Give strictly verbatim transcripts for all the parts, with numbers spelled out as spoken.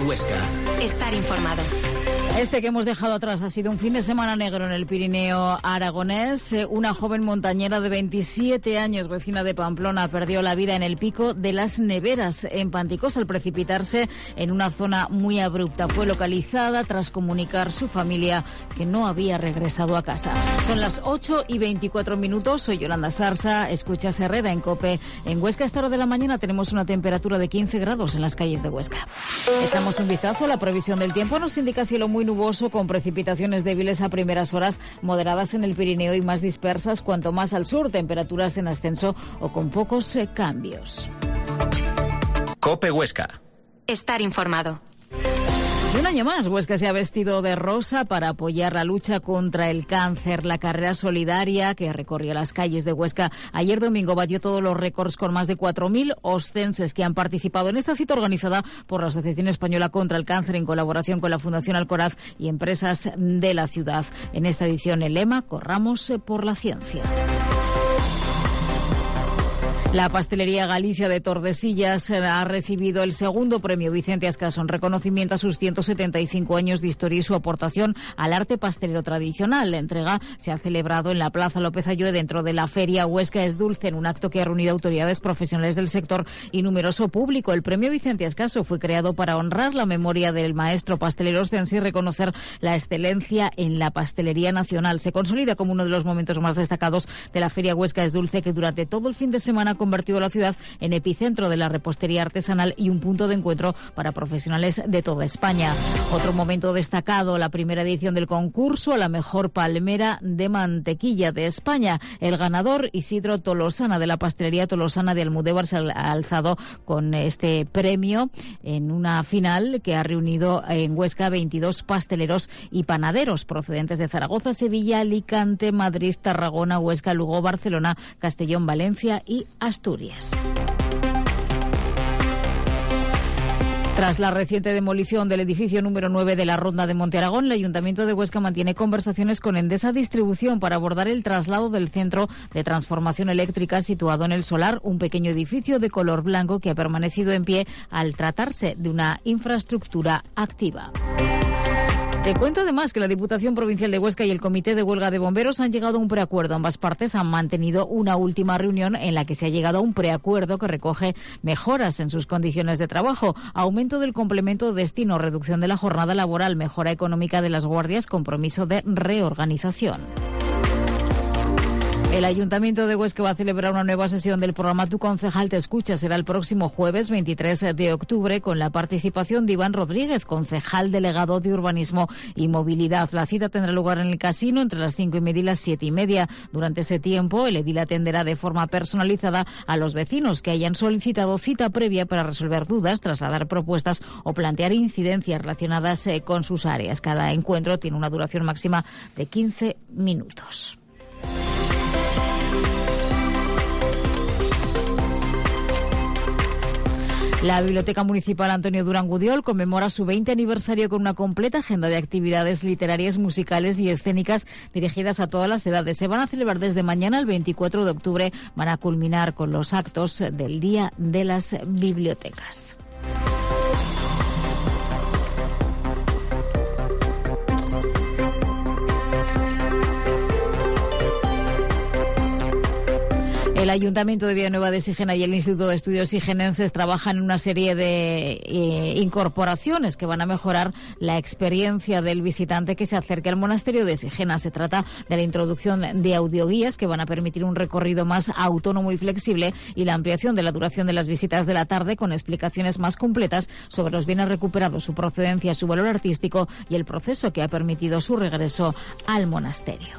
Huesca. Estar informado. Este que hemos dejado atrás ha sido un fin de semana negro en el Pirineo aragonés. Una joven montañera de veintisiete años, vecina de Pamplona, perdió la vida en el Pico de las Neveras, en Panticós, al precipitarse en una zona muy abrupta. Fue localizada tras comunicar su familia que no había regresado a casa. Son las ocho y veinticuatro minutos. Soy Yolanda Sarsa. Escuchas Herrera en COPE. En Huesca, a esta hora de la mañana, tenemos una temperatura de quince grados en las calles de Huesca. Echamos un vistazo a la previsión del tiempo. Nos indica cielo muy nuboso con precipitaciones débiles a primeras horas, moderadas en el Pirineo y más dispersas cuanto más al sur, temperaturas en ascenso o con pocos eh, cambios. COPE Huesca. Estar informado. Y un año más, Huesca se ha vestido de rosa para apoyar la lucha contra el cáncer. La carrera solidaria que recorrió las calles de Huesca ayer domingo batió todos los récords con más de cuatro mil oscenses que han participado en esta cita organizada por la Asociación Española contra el Cáncer en colaboración con la Fundación Alcoraz y empresas de la ciudad. En esta edición el lema, corramos por la ciencia. La Pastelería Galicia de Tordesillas ha recibido el segundo premio Vicente Ascaso en reconocimiento a sus ciento setenta y cinco años de historia y su aportación al arte pastelero tradicional. La entrega se ha celebrado en la Plaza López Ayue dentro de la Feria Huesca es Dulce, en un acto que ha reunido autoridades profesionales del sector y numeroso público. El premio Vicente Ascaso fue creado para honrar la memoria del maestro pastelero oscense y reconocer la excelencia en la pastelería nacional. Se consolida como uno de los momentos más destacados de la Feria Huesca es Dulce, que durante todo el fin de semana ha convertido la ciudad en epicentro de la repostería artesanal y un punto de encuentro para profesionales de toda España. Otro momento destacado, la primera edición del concurso a la mejor palmera de mantequilla de España. El ganador, Isidro Tolosana, de la pastelería Tolosana de Almudévar, se ha alzado con este premio en una final que ha reunido en Huesca veintidós pasteleros y panaderos procedentes de Zaragoza, Sevilla, Alicante, Madrid, Tarragona, Huesca, Lugo, Barcelona, Castellón, Valencia y Asturias. Tras la reciente demolición del edificio número nueve de la Ronda de Monte Aragón, el Ayuntamiento de Huesca mantiene conversaciones con Endesa Distribución para abordar el traslado del centro de transformación eléctrica situado en el Solar, un pequeño edificio de color blanco que ha permanecido en pie al tratarse de una infraestructura activa. Te cuento además que la Diputación Provincial de Huesca y el Comité de Huelga de Bomberos han llegado a un preacuerdo. Ambas partes han mantenido una última reunión en la que se ha llegado a un preacuerdo que recoge mejoras en sus condiciones de trabajo, aumento del complemento de destino, reducción de la jornada laboral, mejora económica de las guardias, compromiso de reorganización. El Ayuntamiento de Huesca va a celebrar una nueva sesión del programa Tu Concejal Te Escucha. Será el próximo jueves veintitrés de octubre con la participación de Iván Rodríguez, concejal delegado de Urbanismo y Movilidad. La cita tendrá lugar en el Casino entre las cinco y media y las siete y media. Durante ese tiempo, el edil atenderá de forma personalizada a los vecinos que hayan solicitado cita previa para resolver dudas, trasladar propuestas o plantear incidencias relacionadas eh, con sus áreas. Cada encuentro tiene una duración máxima de quince minutos. La Biblioteca Municipal Antonio Durán Gudiol conmemora su veinte aniversario con una completa agenda de actividades literarias, musicales y escénicas dirigidas a todas las edades. Se van a celebrar desde mañana, el veinticuatro de octubre, van a culminar con los actos del Día de las Bibliotecas. El Ayuntamiento de Villanueva de Sigena y el Instituto de Estudios Sigenenses trabajan en una serie de eh, incorporaciones que van a mejorar la experiencia del visitante que se acerque al monasterio de Sigena. Se trata de la introducción de audioguías que van a permitir un recorrido más autónomo y flexible y la ampliación de la duración de las visitas de la tarde con explicaciones más completas sobre los bienes recuperados, su procedencia, su valor artístico y el proceso que ha permitido su regreso al monasterio.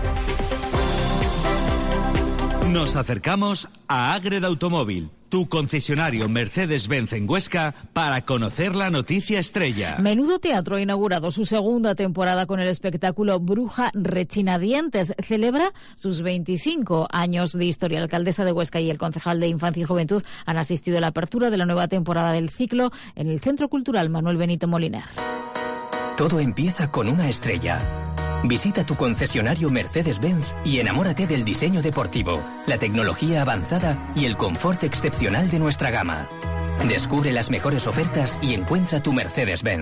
Nos acercamos a Ágreda Automóvil, tu concesionario Mercedes-Benz en Huesca, para conocer la noticia estrella. Menudo Teatro ha inaugurado su segunda temporada con el espectáculo Bruja Rechinadientes. Celebra sus veinticinco años de historia. La alcaldesa de Huesca y el concejal de Infancia y Juventud han asistido a la apertura de la nueva temporada del ciclo en el Centro Cultural Manuel Benito Moliner. Todo empieza con una estrella. Visita tu concesionario Mercedes-Benz y enamórate del diseño deportivo, la tecnología avanzada y el confort excepcional de nuestra gama. Descubre las mejores ofertas y encuentra tu Mercedes-Benz.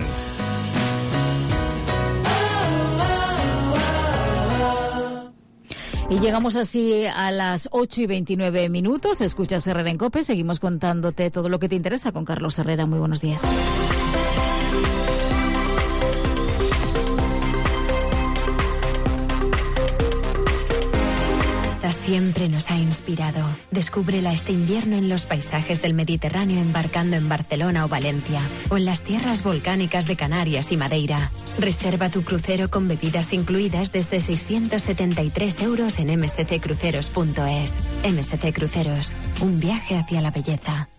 Y llegamos así a las ocho y veintinueve minutos. Escuchas Herrera en COPE. Seguimos contándote todo lo que te interesa con Carlos Herrera. Muy buenos días. Siempre nos ha inspirado. Descúbrela este invierno en los paisajes del Mediterráneo embarcando en Barcelona o Valencia, o en las tierras volcánicas de Canarias y Madeira. Reserva tu crucero con bebidas incluidas desde seiscientos setenta y tres euros en m s c cruceros punto es. M S C Cruceros, un viaje hacia la belleza.